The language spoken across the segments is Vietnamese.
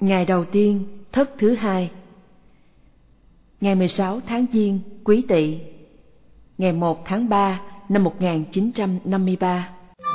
Ngày đầu tiên, thất thứ hai. Ngày 16 tháng Giêng, Quý Tỵ. Ngày 1 tháng 3 năm 1953.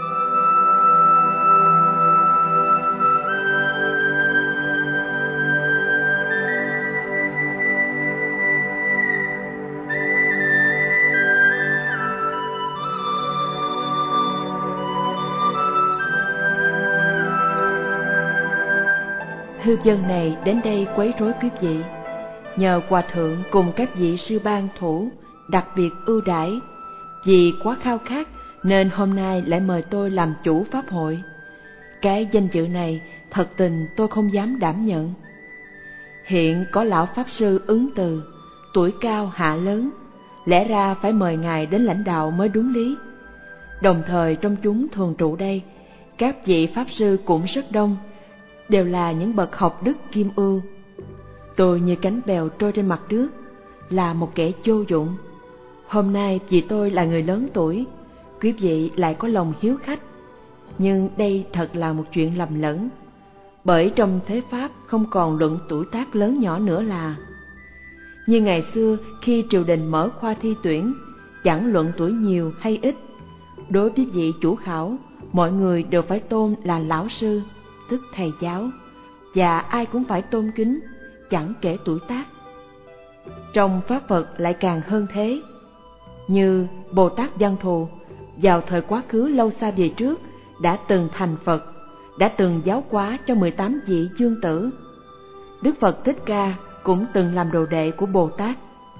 Hư dân này đến đây quấy rối quý vị. Nhờ hòa thượng cùng các vị sư ban thủ đặc biệt ưu đãi, vì quá khao khát nên hôm nay lại mời tôi làm chủ pháp hội. Cái danh dự này thật tình tôi không dám đảm nhận. Hiện có lão pháp sư Ứng Từ, tuổi cao hạ lớn, lẽ ra phải mời ngài đến lãnh đạo mới đúng lý. Đồng thời trong chúng thường trụ đây, các vị pháp sư cũng rất đông, đều là những bậc học đức kim ưu. Tôi như cánh bèo trôi trên mặt nước, là một kẻ vô dụng. Hôm nay vì tôi là người lớn tuổi, quý vị lại có lòng hiếu khách. Nhưng đây thật là một chuyện lầm lẫn, bởi trong thế Pháp không còn luận tuổi tác lớn nhỏ nữa là. Như ngày xưa khi triều đình mở khoa thi tuyển, chẳng luận tuổi nhiều hay ít. Đối với vị chủ khảo, mọi người đều phải tôn là lão sư, tức thầy giáo, và ai cũng phải tôn kính, chẳng kể tuổi tác. Trong Pháp Phật lại càng hơn thế. Như Bồ Tát Văn Thù, vào thời quá khứ lâu xa về trước, đã từng thành Phật, đã từng giáo hóa cho 18 vị dương tử. Đức Phật Thích Ca cũng từng làm đồ đệ của Bồ Tát.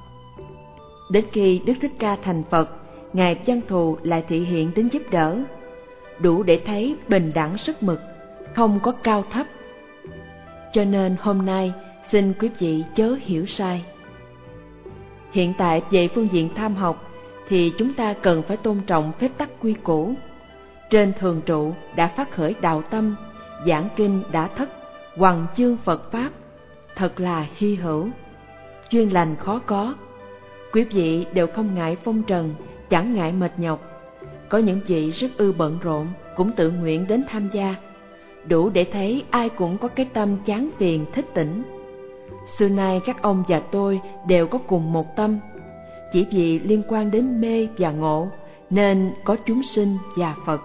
Đến khi Đức Thích Ca thành Phật, Ngài Văn Thù lại thị hiện đến giúp đỡ, đủ để thấy bình đẳng sức mực, không có cao thấp. Cho nên hôm nay xin quý vị chớ hiểu sai. Hiện tại về phương diện tham học thì chúng ta cần phải tôn trọng phép tắc quy củ. Trên thường trụ đã phát khởi đạo tâm, giảng kinh đã thất, hoằng chương Phật Pháp, thật là hy hữu. Duyên lành khó có. Quý vị đều không ngại phong trần, chẳng ngại mệt nhọc. Có những vị rất ư bận rộn cũng tự nguyện đến tham gia, đủ để thấy ai cũng có cái tâm chán phiền thích tỉnh. Xưa nay các ông và tôi đều có cùng một tâm, chỉ vì liên quan đến mê và ngộ nên có chúng sinh và Phật.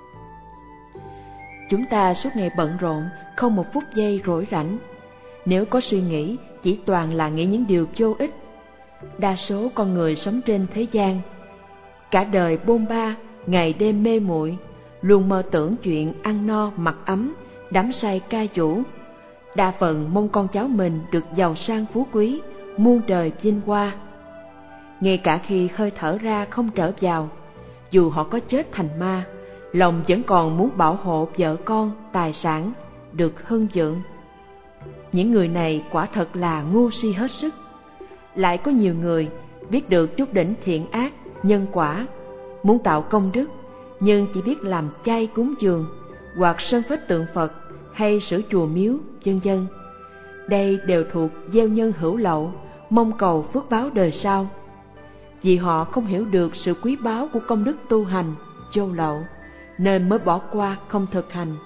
Chúng ta suốt ngày bận rộn, không một phút giây rỗi rảnh. Nếu có suy nghĩ, chỉ toàn là nghĩ những điều vô ích. Đa số con người sống trên thế gian, cả đời bôn ba, ngày đêm mê muội, luôn mơ tưởng chuyện ăn no mặc ấm, đắm say ca vũ. Đa phần mong con cháu mình được giàu sang phú quý, muôn đời vinh hoa. Ngay cả khi hơi thở ra không trở vào, dù họ có chết thành ma, lòng vẫn còn muốn bảo hộ vợ con, tài sản, được hưng vượng. Những người này quả thật là ngu si hết sức. Lại có nhiều người biết được chút đỉnh thiện ác, nhân quả, muốn tạo công đức, nhưng chỉ biết làm chay cúng dường, hoặc sơn phết tượng Phật, hay sửa chùa miếu, vân vân. Đây đều thuộc gieo nhân hữu lậu, mong cầu phước báo đời sau. Vì họ không hiểu được sự quý báu của công đức tu hành, vô lậu, nên mới bỏ qua không thực hành.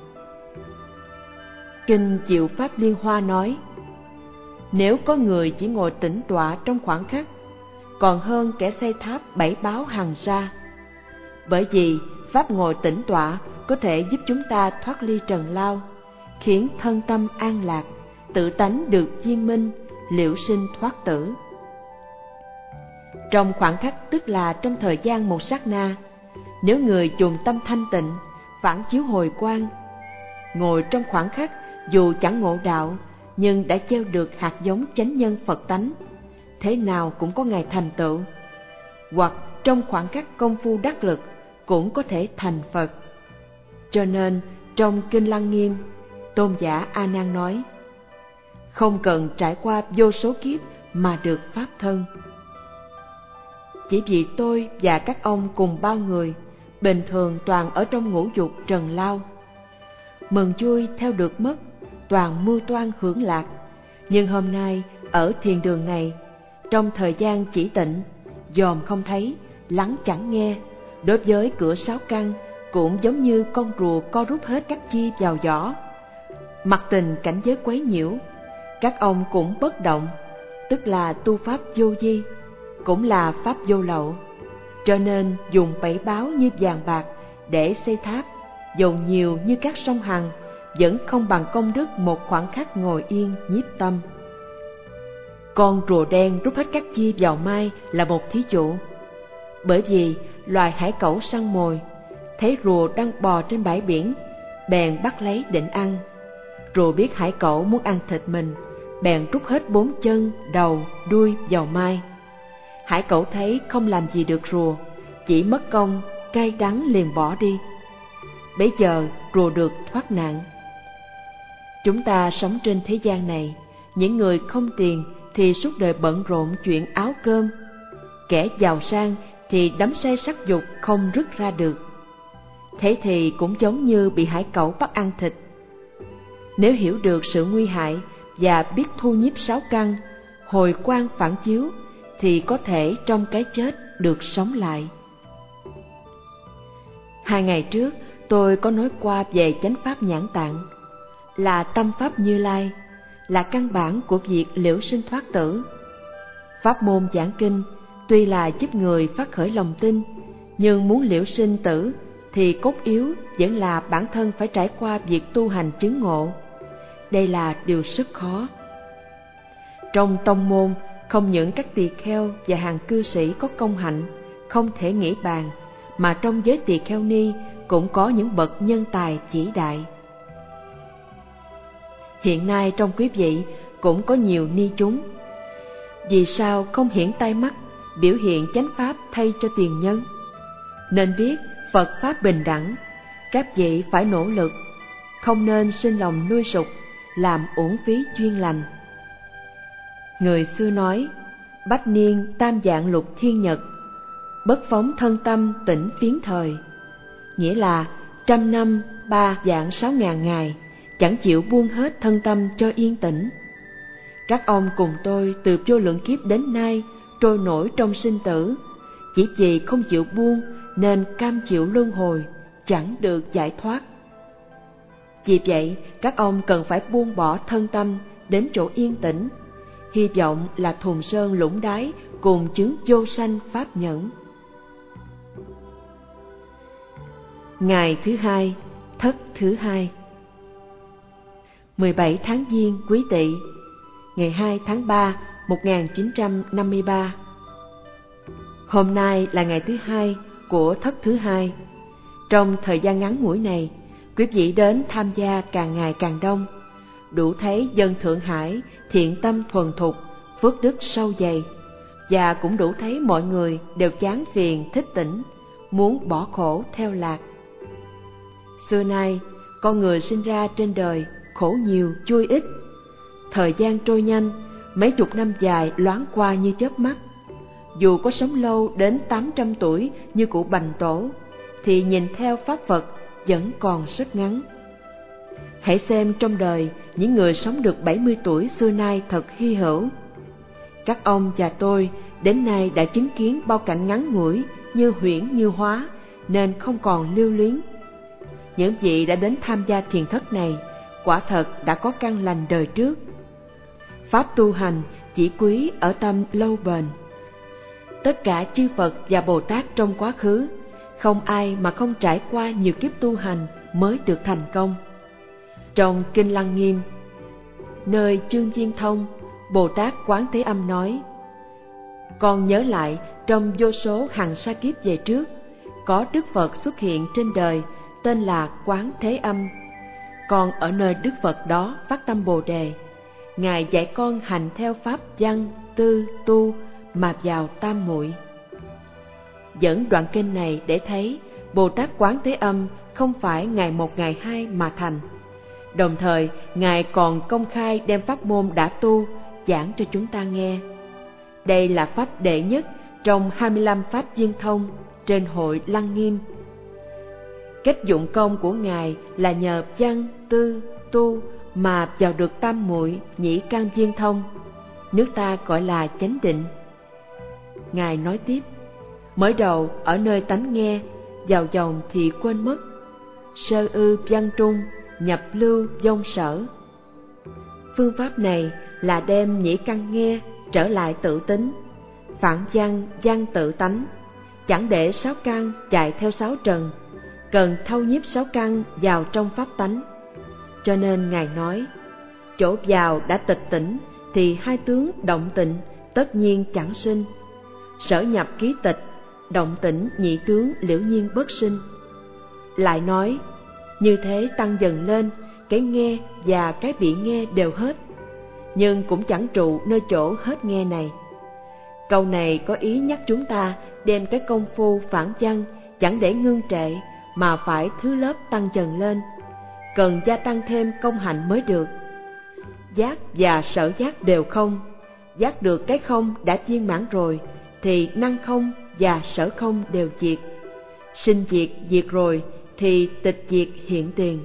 Kinh Diệu Pháp Liên Hoa nói, nếu có người chỉ ngồi tĩnh tọa trong khoảng khắc, còn hơn kẻ xây tháp 7 báo hàng xa. Bởi vì pháp ngồi tĩnh tọa có thể giúp chúng ta thoát ly trần lao, khiến thân tâm an lạc, tự tánh được viên minh, liễu sinh thoát tử. Trong khoảng khắc tức là trong thời gian một sát na, nếu người dùng tâm thanh tịnh, phản chiếu hồi quang, ngồi trong khoảng khắc dù chẳng ngộ đạo, nhưng đã gieo được hạt giống chánh nhân Phật tánh, thế nào cũng có ngày thành tựu. Hoặc trong khoảng khắc công phu đắc lực cũng có thể thành Phật. Cho nên trong Kinh Lăng Nghiêm, Tôn giả A Nan nói, không cần trải qua vô số kiếp mà được pháp thân. Chỉ vì tôi và các ông cùng bao người bình thường toàn ở trong ngũ dục trần lao, mừng vui theo được mất, toàn mưu toan hưởng lạc. Nhưng hôm nay ở thiền đường này, trong thời gian chỉ tịnh, dòm không thấy, lắng chẳng nghe, đối với cửa sáu căn cũng giống như con rùa co rút hết các chi vào giỏ. Mặc tình cảnh giới quấy nhiễu, các ông cũng bất động, tức là tu pháp vô vi, cũng là pháp vô lậu. Cho nên dùng bảy báo như vàng bạc để xây tháp, dầu nhiều như các sông Hằng, vẫn không bằng công đức một khoảng khắc ngồi yên nhiếp tâm. Con rùa đen rút hết các chi vào mai là một thí dụ. Bởi vì loài hải cẩu săn mồi, thấy rùa đang bò trên bãi biển, bèn bắt lấy định ăn. Rùa biết hải cẩu muốn ăn thịt mình, bèn rút hết 4 chân, đầu, đuôi vào mai. Hải cẩu thấy không làm gì được rùa, chỉ mất công, cay đắng liền bỏ đi. Bấy giờ rùa được thoát nạn. Chúng ta sống trên thế gian này, những người không tiền thì suốt đời bận rộn chuyện áo cơm, kẻ giàu sang thì đắm say sắc dục không rứt ra được. Thế thì cũng giống như bị hải cẩu bắt ăn thịt. Nếu hiểu được sự nguy hại và biết thu nhiếp sáu căn, hồi quang phản chiếu, thì có thể trong cái chết được sống lại. 2 ngày trước, tôi có nói qua về chánh pháp nhãn tạng, là tâm pháp Như Lai, là căn bản của việc liễu sinh thoát tử. Pháp môn giảng kinh tuy là giúp người phát khởi lòng tin, nhưng muốn liễu sinh tử thì cốt yếu vẫn là bản thân phải trải qua việc tu hành chứng ngộ. Đây là điều rất khó. Trong tông môn, không những các tỳ kheo và hàng cư sĩ có công hạnh không thể nghĩ bàn, mà trong giới tỳ kheo ni cũng có những bậc nhân tài chỉ đại. Hiện nay trong quý vị cũng có nhiều ni chúng. Vì sao không hiển tai mắt, biểu hiện chánh pháp thay cho tiền nhân? Nên biết Phật pháp bình đẳng, các vị phải nỗ lực, không nên sinh lòng nuôi sục, làm uổng phí duyên lành. Người xưa nói, bách niên tam dạng lục thiên nhật, bất phóng thân tâm tỉnh phiến thời. Nghĩa là 100 năm 3 vạn 6 ngàn ngày, chẳng chịu buông hết thân tâm cho yên tĩnh. Các ông cùng tôi từ vô lượng kiếp đến nay trôi nổi trong sinh tử, chỉ vì không chịu buông nên cam chịu luân hồi, chẳng được giải thoát. Vì vậy, các ông cần phải buông bỏ thân tâm đến chỗ yên tĩnh, hy vọng là thùng sơn lũng đáy cùng chứng vô sanh pháp nhẫn. Ngày thứ hai, thất thứ hai, 17 tháng Giêng Quý Tỵ, ngày 2 tháng 3, 1953. Hôm nay là ngày thứ hai của thất thứ hai. Trong thời gian ngắn ngủi này, quý vị đến tham gia càng ngày càng đông, đủ thấy dân Thượng Hải thiện tâm thuần thục, phước đức sâu dày, và cũng đủ thấy mọi người đều chán phiền thích tỉnh, muốn bỏ khổ theo lạc. Xưa nay, con người sinh ra trên đời khổ nhiều vui ít. Thời gian trôi nhanh, mấy chục năm dài loáng qua như chớp mắt. Dù có sống lâu đến 800 tuổi như cụ Bành Tổ, thì nhìn theo pháp Phật vẫn còn rất ngắn. Hãy xem trong đời, những người sống được 70 tuổi xưa nay thật hy hữu. Các ông và tôi đến nay đã chứng kiến bao cảnh ngắn ngủi như huyễn như hóa, nên không còn lưu luyến. Những vị đã đến tham gia thiền thất này quả thật đã có căn lành đời trước. Pháp tu hành chỉ quý ở tâm lâu bền. Tất cả chư Phật và Bồ Tát trong quá khứ, không ai mà không trải qua nhiều kiếp tu hành mới được thành công. Trong Kinh Lăng Nghiêm, nơi Chương Viên Thông, Bồ Tát Quán Thế Âm nói: con nhớ lại trong vô số hằng sa kiếp về trước, có Đức Phật xuất hiện trên đời tên là Quán Thế Âm. Con ở nơi Đức Phật đó phát tâm Bồ Đề, Ngài dạy con hành theo pháp văn, tư, tu mà vào tam muội. Dẫn đoạn kinh này để thấy Bồ Tát Quán Thế Âm không phải ngày một ngày hai mà thành. Đồng thời, Ngài còn công khai đem pháp môn đã tu giảng cho chúng ta nghe. Đây là pháp đệ nhất trong 25 pháp viên thông trên hội Lăng Nghiêm. Cách dụng công của Ngài là nhờ văn, tư, tu mà vào được tam muội nhĩ căn viên thông, nước ta gọi là chánh định. Ngài nói tiếp: mới đầu ở nơi tánh nghe, vào dòng thì quên mất, sơ ư văn trung, nhập lưu vong sở. Phương pháp này là đem nhĩ căn nghe trở lại tự tính, phản văn văn tự tánh, chẳng để sáu căn chạy theo sáu trần, cần thâu nhiếp sáu căn vào trong pháp tánh. Cho nên Ngài nói, chỗ vào đã tịch tỉnh thì hai tướng động tịnh tất nhiên chẳng sinh. Sở nhập ký tịch, động tĩnh nhị tướng liễu nhiên bất sinh. Lại nói, như thế tăng dần lên, cái nghe và cái bị nghe đều hết, nhưng cũng chẳng trụ nơi chỗ hết nghe này. Câu này có ý nhắc chúng ta đem cái công phu phản văn chẳng để ngưng trệ, mà phải thứ lớp tăng dần lên, cần gia tăng thêm công hạnh mới được. Giác và sở giác đều không, giác được cái không đã viên mãn rồi, thì năng không và sở không đều diệt. Sinh diệt diệt rồi thì tịch diệt hiện tiền.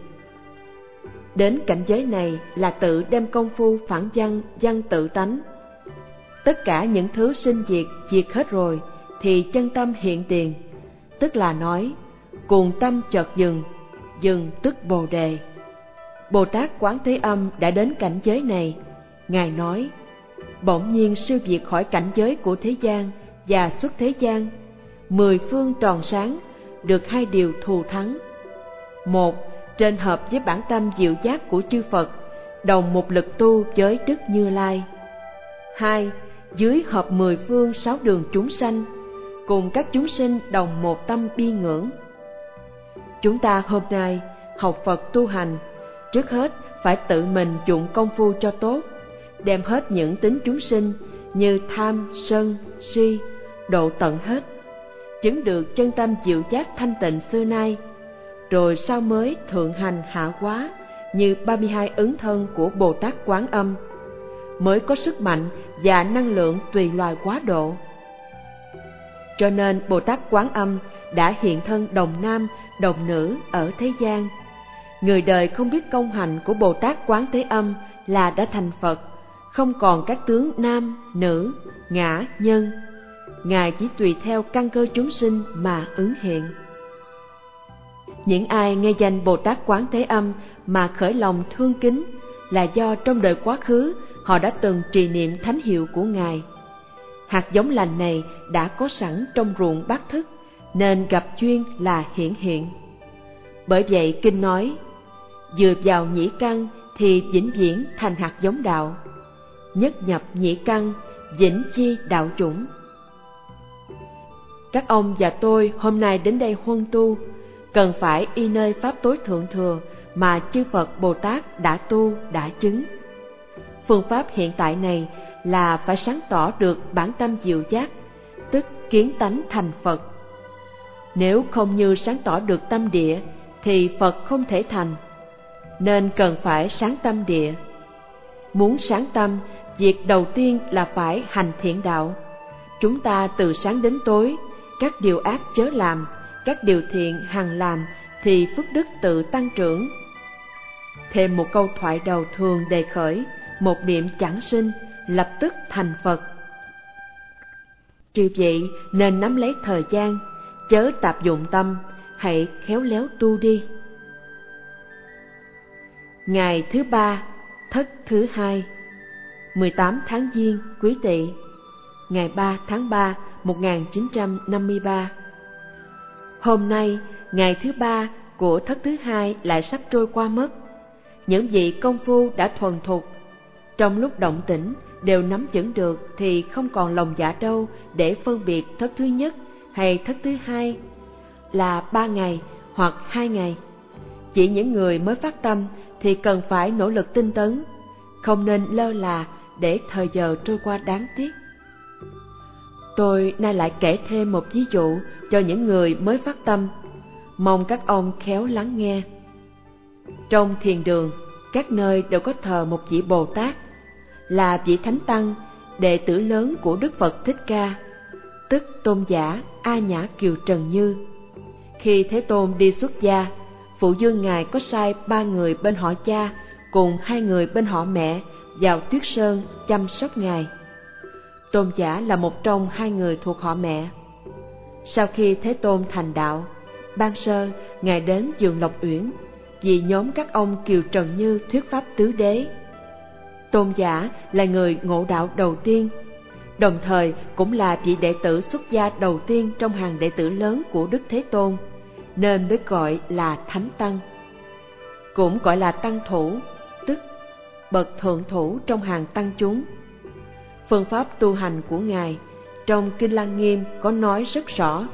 Đến cảnh giới này là tự đem công phu phản văn văn tự tánh. Tất cả những thứ sinh diệt diệt hết rồi thì chân tâm hiện tiền, tức là nói cuồng tâm chợt dừng, dừng tức Bồ đề. Bồ Tát Quán Thế Âm đã đến cảnh giới này. Ngài nói, bỗng nhiên siêu việt khỏi cảnh giới của thế gian và xuất thế gian, 10 phương tròn sáng, được hai điều thù thắng. Một, trên hợp với bản tâm diệu giác của chư Phật, đồng một lực tu với Đức Như Lai. Hai, dưới hợp 10 phương 6 đường chúng sanh, cùng các chúng sinh đồng một tâm bi ngưỡng. Chúng ta hôm nay học Phật tu hành, trước hết phải tự mình dụng công phu cho tốt, đem hết những tính chúng sinh như tham, sân, si, độ tận hết, chứng được chân tâm diệu giác thanh tịnh xưa nay, rồi sau mới thượng hành hạ hóa như 32 ứng thân của Bồ Tát Quán Âm, mới có sức mạnh và năng lượng tùy loài quá độ. Cho nên Bồ Tát Quán Âm đã hiện thân đồng nam, đồng nữ ở thế gian. Người đời không biết công hành của Bồ Tát Quán Thế Âm là đã thành Phật, không còn các tướng nam, nữ, ngã, nhân. Ngài chỉ tùy theo căn cơ chúng sinh mà ứng hiện. Những ai nghe danh Bồ Tát Quán Thế Âm mà khởi lòng thương kính là do trong đời quá khứ họ đã từng trì niệm thánh hiệu của Ngài. Hạt giống lành này đã có sẵn trong ruộng bát thức, nên gặp duyên là hiển hiện. Bởi vậy kinh nói, vừa vào nhĩ căn thì vĩnh viễn thành hạt giống đạo, nhất nhập nhĩ căn vĩnh chi đạo chủng. Các ông và tôi hôm nay đến đây huân tu, cần phải y nơi pháp tối thượng thừa mà chư Phật Bồ Tát đã tu, đã chứng. Phương pháp hiện tại này là phải sáng tỏ được bản tâm diệu giác, tức kiến tánh thành Phật. Nếu không như sáng tỏ được tâm địa thì Phật không thể thành, nên cần phải sáng tâm địa. Muốn sáng tâm, việc đầu tiên là phải hành thiện đạo. Chúng ta từ sáng đến tối, các điều ác chớ làm, các điều thiện hằng làm thì phước đức tự tăng trưởng. Thêm một câu thoại đầu thường đề khởi, một niệm chẳng sinh, lập tức thành Phật. Chư vị nên nắm lấy thời gian, chớ tạp dụng tâm, hãy khéo léo tu đi. Ngày thứ ba, Thất thứ hai, 18 tháng Giêng Quý Tỵ, ngày 3 tháng 3 1953. Hôm nay, ngày thứ ba của Thất thứ hai lại sắp trôi qua mất. Những vị công phu đã thuần thục, trong lúc động tĩnh đều nắm vững được thì không còn lòng dạ đâu để phân biệt Thất thứ nhất hay Thất thứ hai là 3 ngày hoặc 2 ngày. Chỉ những người mới phát tâm thì cần phải nỗ lực tinh tấn, không nên lơ là để thời giờ trôi qua đáng tiếc. Tôi nay lại kể thêm một ví dụ cho những người mới phát tâm, mong các ông khéo lắng nghe. Trong thiền đường, các nơi đều có thờ một vị Bồ Tát, là vị Thánh Tăng, đệ tử lớn của Đức Phật Thích Ca, tức tôn giả A Nhã Kiều Trần Như. Khi Thế Tôn đi xuất gia, phụ dương Ngài có sai 3 người bên họ cha cùng 2 người bên họ mẹ vào Tuyết Sơn chăm sóc Ngài. Tôn giả là một trong 2 người thuộc họ mẹ. Sau khi Thế Tôn thành đạo, ban sơ Ngài đến vườn Lộc Uyển, vì nhóm các ông Kiều Trần Như thuyết pháp tứ đế. Tôn giả là người ngộ đạo đầu tiên, đồng thời cũng là vị đệ tử xuất gia đầu tiên trong hàng đệ tử lớn của Đức Thế Tôn, nên mới gọi là Thánh Tăng. Cũng gọi là Tăng Thủ, tức bậc thượng thủ trong hàng tăng chúng. Phương pháp tu hành của Ngài trong Kinh Lăng Nghiêm có nói rất rõ.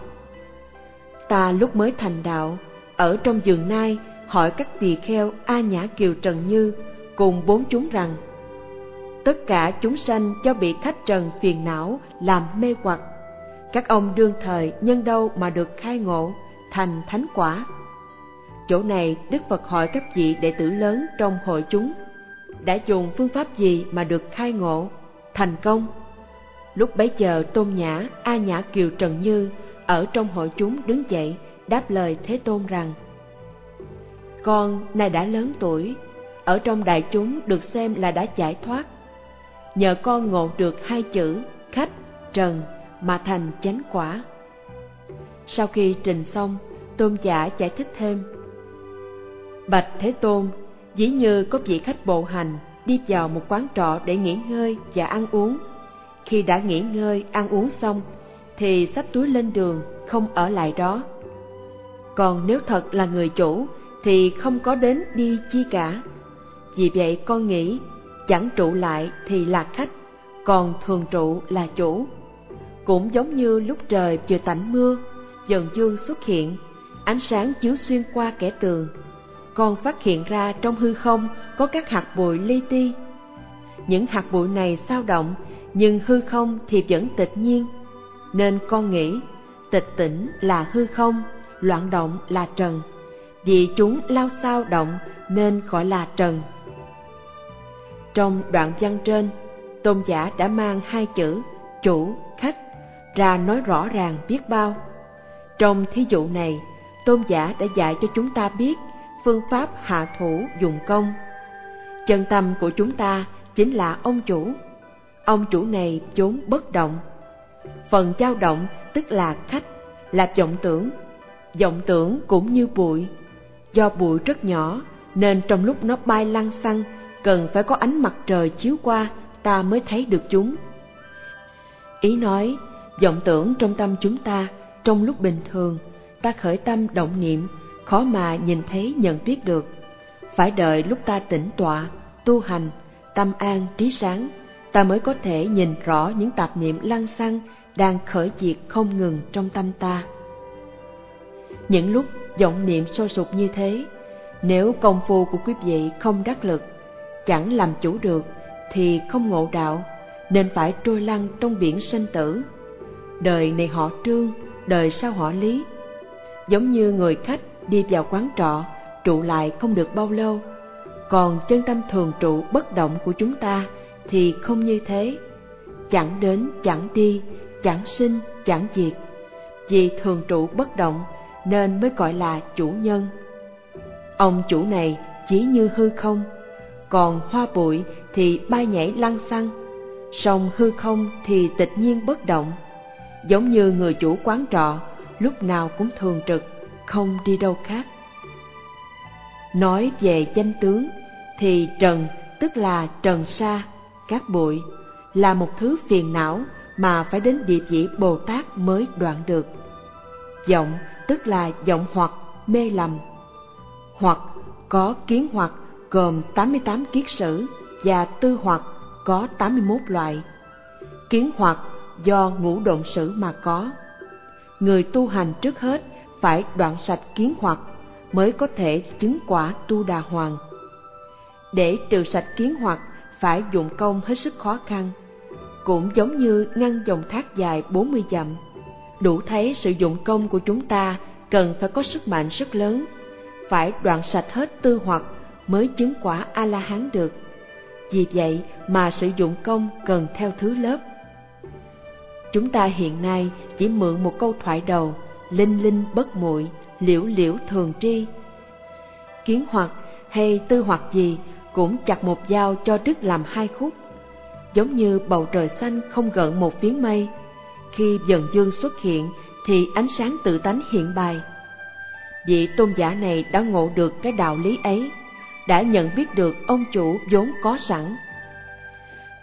Ta lúc mới thành đạo, ở trong vườn Nai hỏi các tỳ kheo A Nhã Kiều Trần Như cùng 4 chúng rằng: tất cả chúng sanh do bị khách trần phiền não làm mê hoặc, các ông đương thời nhân đâu mà được khai ngộ thành thánh quả? Chỗ này Đức Phật hỏi các vị đệ tử lớn trong hội chúng đã dùng phương pháp gì mà được khai ngộ thành công. Lúc bấy giờ Tôn Nhã A Nhã Kiều Trần Như ở trong hội chúng đứng dậy đáp lời Thế Tôn rằng: con nay đã lớn tuổi, ở trong đại chúng được xem là đã giải thoát. Nhờ con ngộ được 2 chữ khách, trần mà thành chánh quả. Sau khi trình xong, Tôn giả giải thích thêm: bạch Thế Tôn, ví như có vị khách bộ hành đi vào một quán trọ để nghỉ ngơi và ăn uống. Khi đã nghỉ ngơi, ăn uống xong, thì xách túi lên đường, không ở lại đó. Còn nếu thật là người chủ, thì không có đến đi chi cả. Vì vậy con nghĩ, chẳng trụ lại thì là khách, còn thường trụ là chủ. Cũng giống như lúc trời vừa tạnh mưa, dần dương xuất hiện, ánh sáng chiếu xuyên qua kẽ tường. Con phát hiện ra trong hư không có các hạt bụi li ti. Những hạt bụi này xao động, nhưng hư không thì vẫn tịch nhiên. Nên con nghĩ, tịch tỉnh là hư không, loạn động là trần. Vì chúng lao xao động nên gọi là trần. Trong đoạn văn trên, Tôn giả đã mang 2 chữ chủ, khách ra nói rõ ràng biết bao. Trong thí dụ này, Tôn giả đã dạy cho chúng ta biết phương pháp hạ thủ dùng công. Chân tâm của chúng ta chính là ông chủ. Ông chủ này vốn bất động. Phần dao động tức là khách, là vọng tưởng. Vọng tưởng cũng như bụi. Do bụi rất nhỏ nên trong lúc nó bay lăng xăng, cần phải có ánh mặt trời chiếu qua ta mới thấy được chúng. Ý nói, vọng tưởng trong tâm chúng ta trong lúc bình thường ta khởi tâm động niệm, khó mà nhìn thấy nhận biết được. Phải đợi lúc ta tĩnh tọa, tu hành, tâm an trí sáng, ta mới có thể nhìn rõ những tạp niệm lăng xăng đang khởi diệt không ngừng trong tâm ta. Những lúc vọng niệm sôi sục như thế, nếu công phu của quý vị không đắc lực, chẳng làm chủ được, thì không ngộ đạo, nên phải trôi lăn trong biển sanh tử. Đời này họ Trương, đời sau họ Lý. Giống như người khách đi vào quán trọ, trụ lại không được bao lâu. Còn chân tâm thường trụ bất động của chúng ta thì không như thế. Chẳng đến, chẳng đi, chẳng sinh, chẳng diệt. Vì thường trụ bất động nên mới gọi là chủ nhân. Ông chủ này chỉ như hư không, còn hoa bụi thì bay nhảy lăng xăng, song hư không thì tịch nhiên bất động. Giống như người chủ quán trọ, lúc nào cũng thường trực, không đi đâu khác. Nói về danh tướng thì trần tức là trần sa, cát bụi, là một thứ phiền não mà phải đến địa vị Bồ Tát mới đoạn được. Vọng tức là vọng hoặc, mê lầm. Hoặc có kiến hoặc gồm 88 kiết sử và tư hoặc có 81 loại. Kiến hoặc do ngũ độn sử mà có. Người tu hành trước hết phải đoạn sạch kiến hoặc mới có thể chứng quả Tu Đà Hoàng. Để trừ sạch kiến hoặc phải dụng công hết sức khó khăn, cũng giống như ngăn dòng thác dài 40 dặm. Đủ thấy sự dụng công của chúng ta cần phải có sức mạnh rất lớn, phải đoạn sạch hết tư hoặc mới chứng quả A-la-hán được. Vì vậy mà sử dụng công cần theo thứ lớp. Chúng ta hiện nay chỉ mượn một câu thoại đầu, linh linh bất muội, liễu liễu thường tri. Kiến hoặc hay tư hoặc gì cũng chặt một dao cho đứt làm 2 khúc. Giống như bầu trời xanh không gợn một phiến mây, khi dần dương xuất hiện thì ánh sáng tự tánh hiện bày. Vị tôn giả này đã ngộ được cái đạo lý ấy, đã nhận biết được ông chủ vốn có sẵn.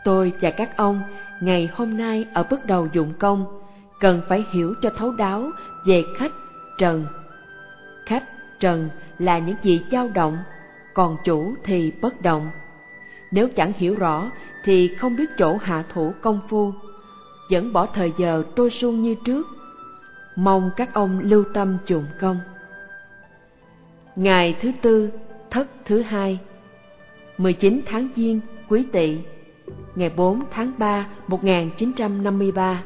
Tôi và các ông ngày hôm nay ở bước đầu dụng công cần phải hiểu cho thấu đáo về khách trần. Khách trần là những gì dao động, còn chủ thì bất động. Nếu chẳng hiểu rõ thì không biết chỗ hạ thủ công phu, vẫn bỏ thời giờ trôi suông như trước. Mong các ông lưu tâm dụng công. Ngày thứ tư, Thất thứ hai, 19 tháng Giêng, Quý Tỵ, ngày 4 tháng 3, 1953.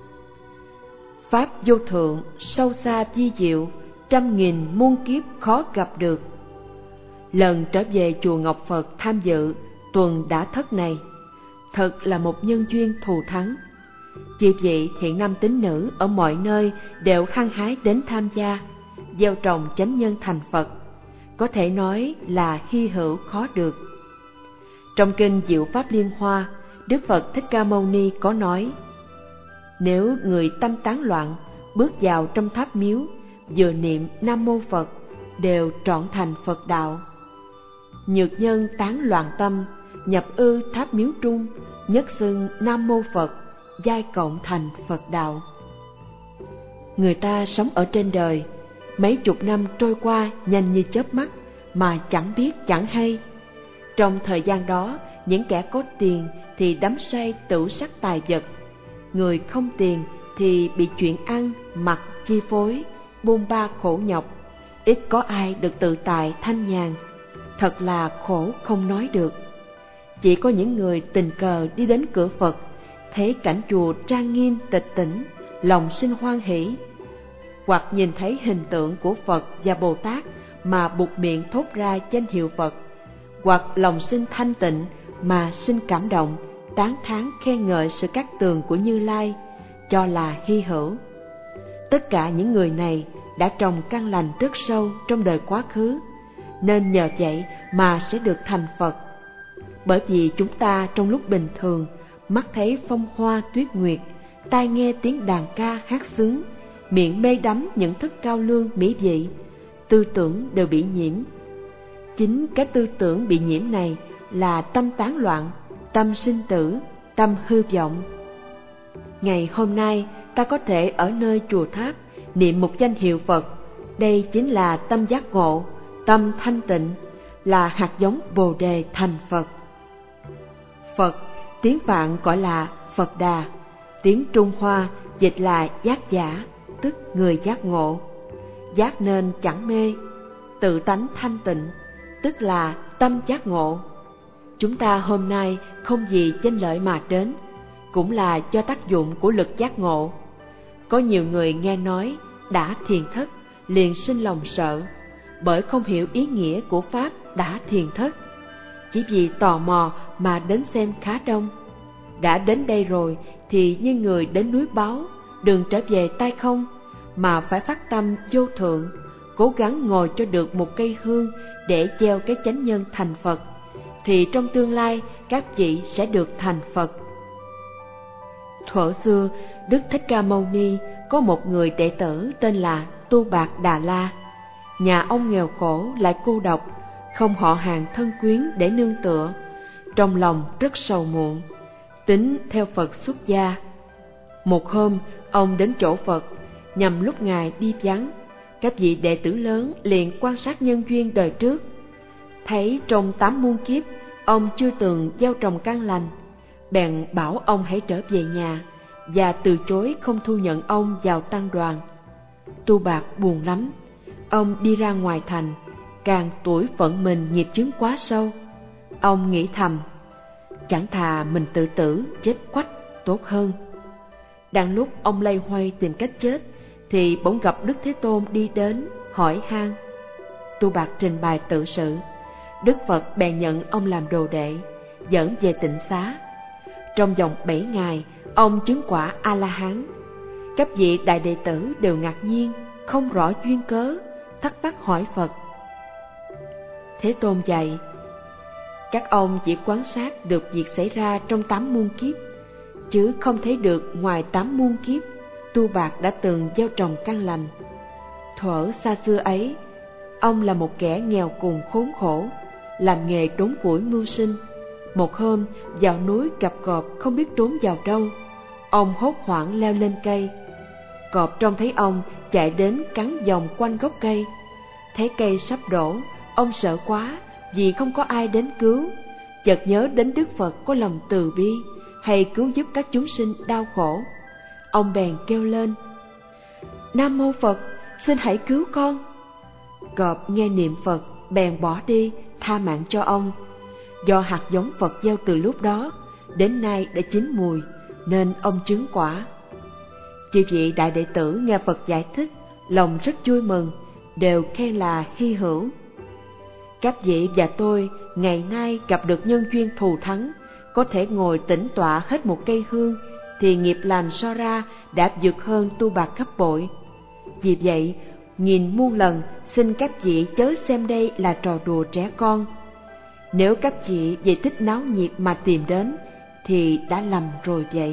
Pháp vô thượng, sâu xa vi diệu, trăm nghìn muôn kiếp khó gặp được. Lần trở về chùa Ngọc Phật tham dự tuần đã thất này, thật là một nhân duyên thù thắng. Chư vị thiện nam tín nữ ở mọi nơi đều hăng hái đến tham gia, gieo trồng chánh nhân thành Phật, có thể nói là hy hữu khó được. Trong kinh Diệu Pháp Liên Hoa, Đức Phật Thích Ca Mâu Ni có nói: nếu người tâm tán loạn bước vào trong tháp miếu, vừa niệm Nam Mô Phật đều trọn thành Phật đạo. Nhược nhân tán loạn tâm, nhập ư tháp miếu trung, nhất xưng Nam Mô Phật, giai cộng thành Phật đạo. Người ta sống ở trên đời, mấy chục năm trôi qua nhanh như chớp mắt mà chẳng biết chẳng hay. Trong thời gian đó, những kẻ có tiền thì đắm say tửu sắc tài vật, người không tiền thì bị chuyện ăn mặc chi phối, bôn ba khổ nhọc, ít có ai được tự tại thanh nhàn, thật là khổ không nói được. Chỉ có những người tình cờ đi đến cửa Phật, thấy cảnh chùa trang nghiêm tịch tĩnh, lòng sinh hoan hỷ, hoặc nhìn thấy hình tượng của Phật và Bồ Tát mà buột miệng thốt ra danh hiệu Phật, hoặc lòng sinh thanh tịnh mà sinh cảm động, tán thán khen ngợi sự cát tường của Như Lai, cho là hy hữu. Tất cả những người này đã trồng căn lành rất sâu trong đời quá khứ, nên nhờ vậy mà sẽ được thành Phật. Bởi vì chúng ta trong lúc bình thường, mắt thấy phong hoa tuyết nguyệt, tai nghe tiếng đàn ca hát xướng, miệng mê đắm những thức cao lương mỹ vị, tư tưởng đều bị nhiễm. Chính cái tư tưởng bị nhiễm này là tâm tán loạn, tâm sinh tử, tâm hư vọng. Ngày hôm nay ta có thể ở nơi chùa tháp niệm một danh hiệu Phật, đây chính là tâm giác ngộ, tâm thanh tịnh, là hạt giống Bồ đề thành Phật. Phật, tiếng Phạn gọi là Phật Đà, tiếng Trung Hoa dịch là giác giả, tức người giác ngộ. Giác nên chẳng mê, tự tánh thanh tịnh, tức là tâm giác ngộ. Chúng ta hôm nay không vì danh lợi mà đến, cũng là do tác dụng của lực giác ngộ. Có nhiều người nghe nói đã thiền thất liền sinh lòng sợ, bởi không hiểu ý nghĩa của pháp đã thiền thất. Chỉ vì tò mò mà đến xem khá đông. Đã đến đây rồi thì như người đến núi Báo, đường trở về tay không, mà phải phát tâm vô thượng, cố gắng ngồi cho được một cây hương để gieo cái chánh nhân thành Phật, thì trong tương lai các vị sẽ được thành Phật. Thuở xưa, Đức Thích Ca Mâu Ni có một người đệ tử tên là Tu Bạc Đà La. Nhà ông nghèo khổ lại cô độc, không họ hàng thân quyến để nương tựa, trong lòng rất sầu muộn, tính theo Phật xuất gia. Một hôm, ông đến chỗ Phật, nhằm lúc Ngài đi vắng, các vị đệ tử lớn liền quan sát nhân duyên đời trước. Thấy trong 8 muôn kiếp, ông chưa từng gieo trồng căn lành, bèn bảo ông hãy trở về nhà, và từ chối không thu nhận ông vào tăng đoàn. Tu Bạc buồn lắm, ông đi ra ngoài thành, càng tuổi phận mình nghiệp chướng quá sâu. Ông nghĩ thầm, chẳng thà mình tự tử chết quách tốt hơn. Đang lúc ông loay hoay tìm cách chết, thì bỗng gặp Đức Thế Tôn đi đến hỏi han. Tu Bạc trình bày tự sự, Đức Phật bèn nhận ông làm đồ đệ, dẫn về tịnh xá. Trong vòng 7 ngày, ông chứng quả A-la-hán. Các vị đại đệ tử đều ngạc nhiên, không rõ duyên cớ, thắc mắc hỏi Phật. Thế Tôn dạy, các ông chỉ quan sát được việc xảy ra trong 8 muôn kiếp, chứ không thấy được ngoài 8 muôn kiếp, Tu Bạc đã từng gieo trồng căn lành. Thuở xa xưa ấy, ông là một kẻ nghèo cùng khốn khổ, làm nghề đốn củi mưu sinh, Một hôm vào núi gặp cọp không biết trốn vào đâu. Ông hốt hoảng leo lên cây. Cọp trông thấy ông chạy đến cắn vòng quanh gốc cây. Thấy cây sắp đổ, ông sợ quá vì không có ai đến cứu. Chợt nhớ đến Đức Phật có lòng từ bi, hay cứu giúp các chúng sinh đau khổ. Ông bèn kêu lên: Nam Mô Phật, xin hãy cứu con. Cọp nghe niệm Phật bèn bỏ đi, tha mạng cho ông. Do hạt giống Phật gieo từ lúc đó đến nay đã chín mùi, nên ông chứng quả. Chư vị đại đệ tử nghe Phật giải thích, lòng rất vui mừng, đều khen là hy hữu. Các vị và tôi ngày nay gặp được nhân duyên thù thắng, có thể ngồi tĩnh tọa hết một cây hương, thì nghiệp lành so ra đã vượt hơn tu bạc gấp bội. Vì vậy, nghìn muôn lần xin các vị chớ xem đây là trò đùa trẻ con. Nếu các vị vì thích náo nhiệt mà tìm đến, thì đã lầm rồi vậy.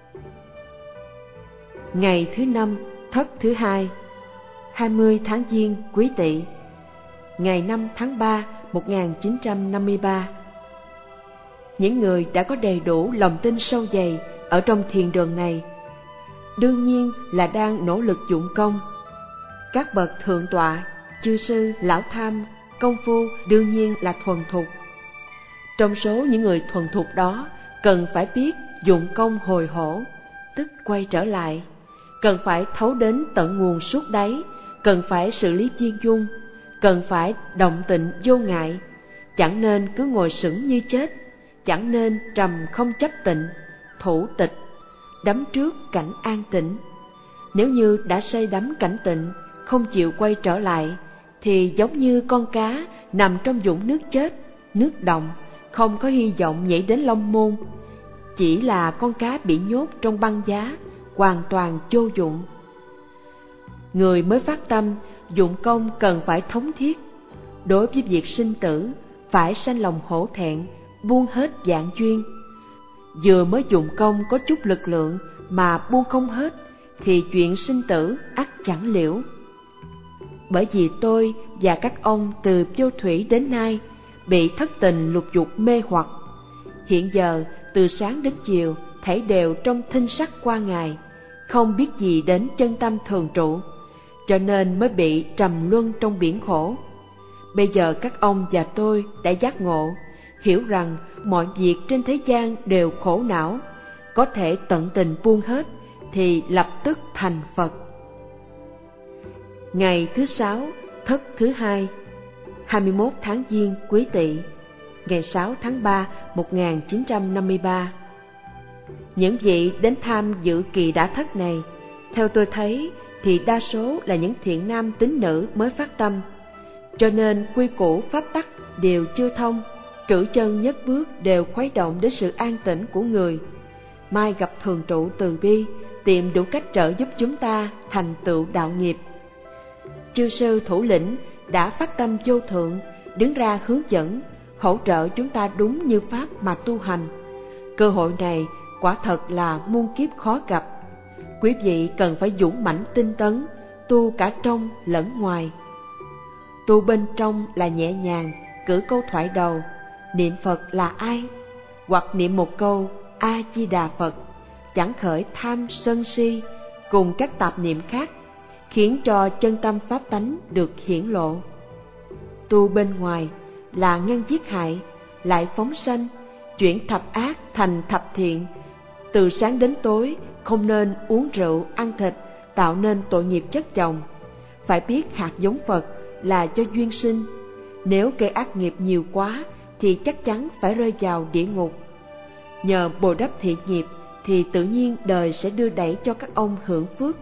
Ngày thứ 5, Thất thứ 2, 20 tháng Giêng Quý Tỵ, ngày 5 tháng 3, 1953. Những người đã có đầy đủ lòng tin sâu dày ở trong thiền đường này, đương nhiên là đang nỗ lực dụng công. Các bậc thượng tọa, chư sư, lão tham, công phu đương nhiên là thuần thục. Trong số những người thuần thục đó, cần phải biết dụng công hồi hổ, tức quay trở lại, cần phải thấu đến tận nguồn suốt đáy, cần phải xử lý viên dung, cần phải động tịnh vô ngại, chẳng nên cứ ngồi sững như chết, chẳng nên trầm không chấp tịnh, thủ tịch, đắm trước cảnh an tịnh. Nếu như đã say đắm cảnh tịnh, không chịu quay trở lại, thì giống như con cá nằm trong vũng nước chết, nước động, không có hy vọng nhảy đến Long Môn. Chỉ là con cá bị nhốt trong băng giá, hoàn toàn vô dụng. Người mới phát tâm, dụng công cần phải thống thiết. Đối với việc sinh tử, phải sanh lòng hổ thẹn, buông hết vạn duyên. Vừa mới dụng công có chút lực lượng mà buông không hết, thì chuyện sinh tử ắt chẳng liễu. Bởi vì tôi và các ông từ vô thủy đến nay bị thất tình lục dục mê hoặc. Hiện giờ từ sáng đến chiều thảy đều trong thinh sắc qua ngày, không biết gì đến chân tâm thường trụ, cho nên mới bị trầm luân trong biển khổ. Bây giờ các ông và tôi đã giác ngộ, hiểu rằng mọi việc trên thế gian đều khổ não, có thể tận tình buông hết thì lập tức thành Phật. Ngày thứ 6, Thất thứ 2, 21 tháng Giêng Quý Tỵ, ngày 6 tháng 3, 1953. Những vị đến tham dự kỳ đả thất này, theo tôi thấy thì đa số là những thiện nam tín nữ mới phát tâm, cho nên quy củ pháp tắc đều chưa thông, cử chân nhất bước đều khuấy động đến sự an tĩnh của người. Mai gặp thường trụ từ bi, tìm đủ cách trợ giúp chúng ta thành tựu đạo nghiệp. Chư sư thủ lĩnh đã phát tâm vô thượng, đứng ra hướng dẫn, hỗ trợ chúng ta đúng như pháp mà tu hành. Cơ hội này quả thật là muôn kiếp khó gặp. Quý vị cần phải dũng mãnh tinh tấn, tu cả trong lẫn ngoài. Tu bên trong là nhẹ nhàng, cử câu thoại đầu, niệm Phật là ai? Hoặc niệm một câu A-di-đà Phật, chẳng khởi tham sân si, cùng các tạp niệm khác, khiến cho chân tâm pháp tánh được hiển lộ. Tu bên ngoài là ngăn giết hại, lại phóng sanh, chuyển thập ác thành thập thiện. Từ sáng đến tối không nên uống rượu, ăn thịt, tạo nên tội nghiệp chất chồng. Phải biết hạt giống Phật là cho duyên sinh, nếu gây ác nghiệp nhiều quá thì chắc chắn phải rơi vào địa ngục. Nhờ bồi đắp thiện nghiệp thì tự nhiên đời sẽ đưa đẩy cho các ông hưởng phước.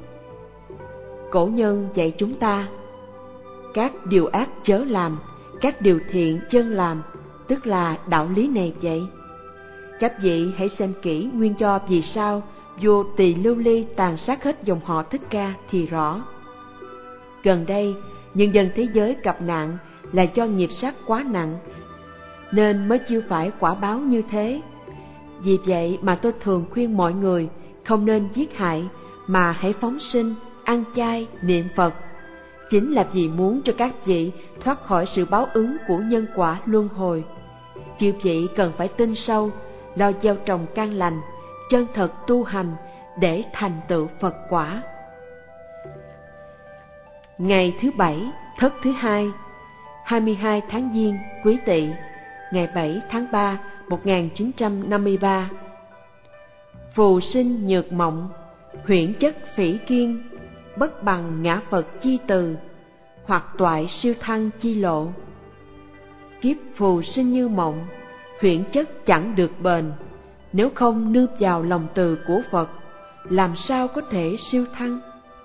Cổ nhân dạy chúng ta, các điều ác chớ làm, các điều thiện chân làm, tức là đạo lý này vậy. Các vị hãy xem kỹ nguyên do vì sao vua Tỳ Lưu Ly tàn sát hết dòng họ Thích Ca thì rõ. Gần đây, nhân dân thế giới gặp nạn là do nghiệp sát quá nặng, nên mới chịu phải quả báo như thế. Vì vậy mà tôi thường khuyên mọi người không nên giết hại, mà hãy phóng sinh, ăn chay, niệm Phật. Chính là vì muốn cho các vị thoát khỏi sự báo ứng của nhân quả luân hồi. chư vị cần phải tin sâu, lo gieo trồng căn lành, chân thật tu hành để thành tựu Phật quả. Ngày thứ Bảy, Thất thứ Hai, 22 tháng Giêng, Quý Tỵ, ngày 7 tháng 3, 1953. Phù sinh nhược mộng, huyễn chất phỉ kiên, bất bằng ngã Phật chi từ, hoặc toại siêu thăng chi lộ. Kiếp phù sinh như mộng, huyễn chất chẳng được bền, nếu không nương vào lòng từ của Phật, làm sao có thể siêu thăng?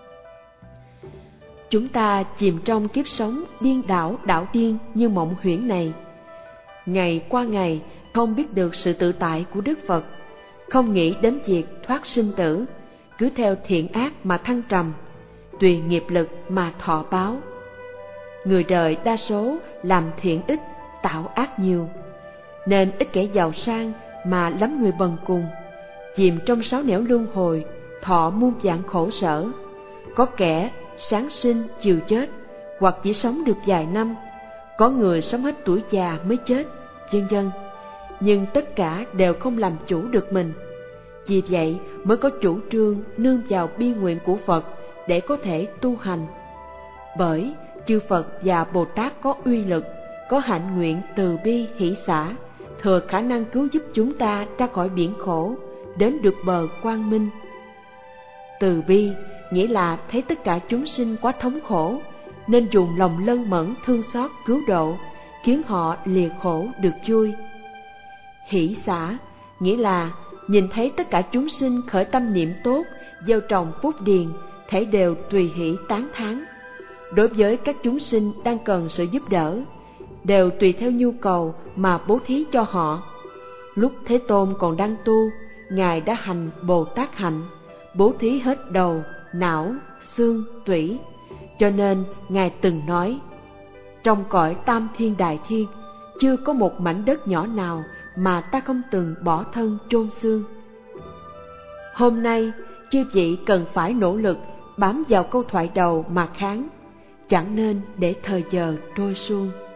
Chúng ta chìm trong kiếp sống điên đảo đảo điên như mộng huyễn này. Ngày qua ngày không biết được sự tự tại của Đức Phật, không nghĩ đến việc thoát sinh tử, cứ theo thiện ác mà thăng trầm, tùy nghiệp lực mà thọ báo. Người đời đa số làm thiện ít, tạo ác nhiều, nên ít kẻ giàu sang mà lắm người bần cùng, chìm trong sáu nẻo luân hồi, thọ muôn vạn khổ sở. Có kẻ sáng sinh chiều chết, hoặc chỉ sống được vài năm, có người sống hết tuổi già mới chết, vân vân. Nhưng tất cả đều không làm chủ được mình. Vì vậy mới có chủ trương nương vào bi nguyện của Phật để có thể tu hành. Bởi chư Phật và Bồ Tát có uy lực, có hạnh nguyện từ bi hỷ xả, thừa khả năng cứu giúp chúng ta ra khỏi biển khổ, đến được bờ quang minh. Từ bi nghĩa là thấy tất cả chúng sinh quá thống khổ, nên dùng lòng lân mẫn thương xót cứu độ, khiến họ lìa khổ được vui. Hỷ xả nghĩa là nhìn thấy tất cả chúng sinh khởi tâm niệm tốt, gieo trồng phúc điền, thể đều tùy hỷ tán thán. Đối với các chúng sinh đang cần sự giúp đỡ, đều tùy theo nhu cầu mà bố thí cho họ. Lúc Thế Tôn còn đang tu, Ngài đã hành Bồ Tát hạnh, bố thí hết đầu, não, xương, tủy. Cho nên Ngài từng nói, trong cõi tam thiên đại thiên, chưa có một mảnh đất nhỏ nào mà ta không từng bỏ thân chôn xương. Hôm nay, chư vị cần phải nỗ lực bám vào câu thoại đầu mà kháng, chẳng nên để thời giờ trôi suông.